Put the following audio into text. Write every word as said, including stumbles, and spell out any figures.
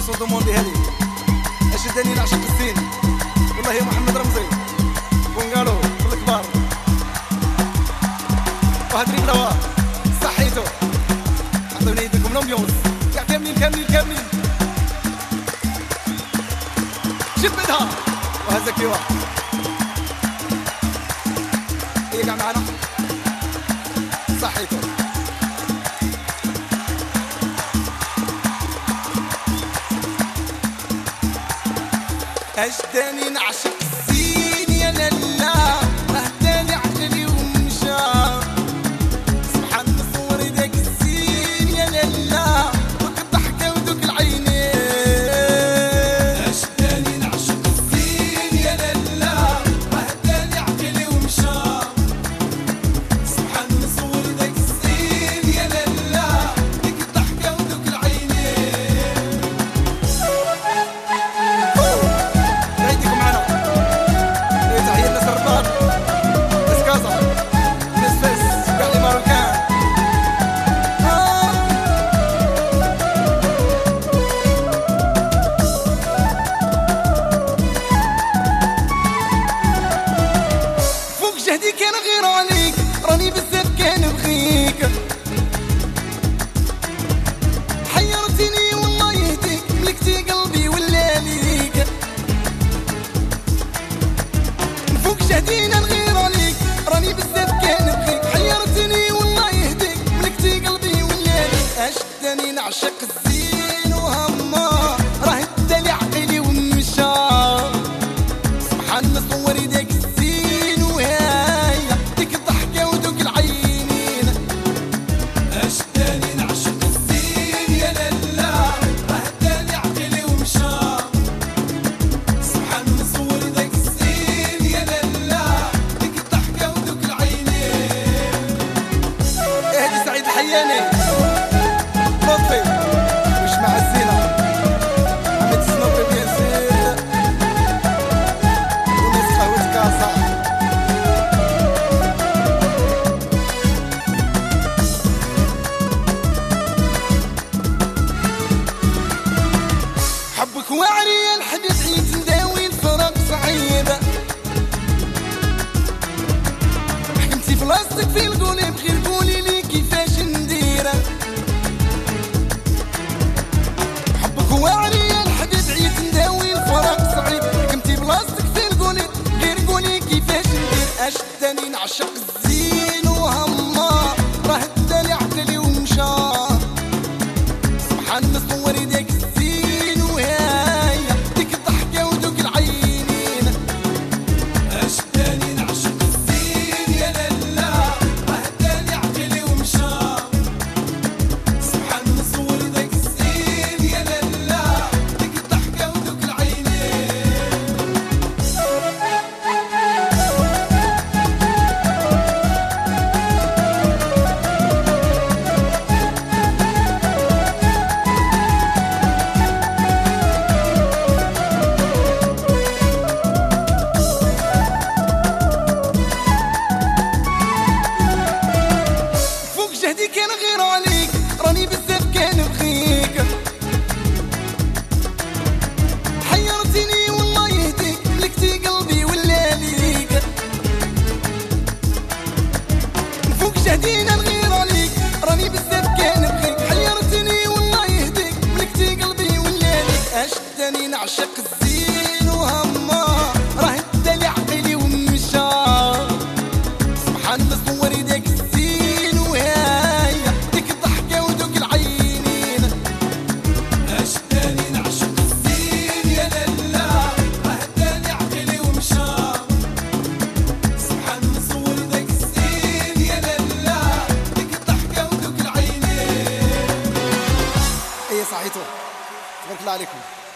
شانسون دوموندي هذه اشدني نعشق الزين والله يا محمد رمزي بونغالو في الكبار وهاد ريبلاوا صحيتو عطوني يدكم لومبيونس كاع كاملين كاملين كاملين جبدها وهذا كيوا هي كاع معنا صحيتو أجداني نعشق الزين يا لالا أهداني عقلي ومشى سبحان صوري داك الزين يا لالا دوك الضحكة ودوك العينين أجداني نعشق الزين يا لالا أهداني عقلي ومشى سبحان صوري داك الزين يا لالا دوك الضحكة ودوك العينين جهدي كان غير عليك راني بزاف كنبغيك حيرتيني والله يهديك ملكتي قلبي ولا ليك نفوق جهدي انا نغير عليك راني بزاف كنبغيك حيرتيني والله يهديك ملكتي قلبي ولا ليك اشدني نعشق الزين وهما راه اداني عقلي ومشى سبحان صوري داك حياني لطفي مش مع الزينة عملت سنوبي بيان سير ونسخة وتكاسة حبك واعري يا الحبيب عيد نداوي الفراق صعيب حكمتي في لاصتك في القولي بغير قولي لي كيفاش ندير حبك واعري يا الحبيب عيد نداوي الفراق صعيب حكمتي بلاصتك في القولي غير قولي كيفاش ندير اشداني نعشق الزين وهما راه اداني عقلي ومشى سبحان صوري داك الزين وهاي ديك الضحكة ودوك العينين اشداني نعشق الزين يا لالا راه اداني عقلي ومشى سبحان صوري داك الزين يا لالا ديك الضحكة ودوك العينين فوق جهدي كان غير عليك راني بزاف كنبغيك حيرتيني والله يهديك ملكتي قلبي ولا ليك فوق جهدي انا نغير عليك راني بزاف كنبغيك حيرتيني والله يهديك ملكتي قلبي ولا ليك اشداني نعشق الزين وهما راه اداني عقلي ومشى سبحان صوري داك الزين وهاي ديك الضحكة ودوك العينين اشداني نعشق الزين يا لالا راه اداني عقلي ومشى سبحان صوري داك الزين يا لالا ديك الضحكة ودوك العينين. ايه صحيتو تبارك الله عليكم.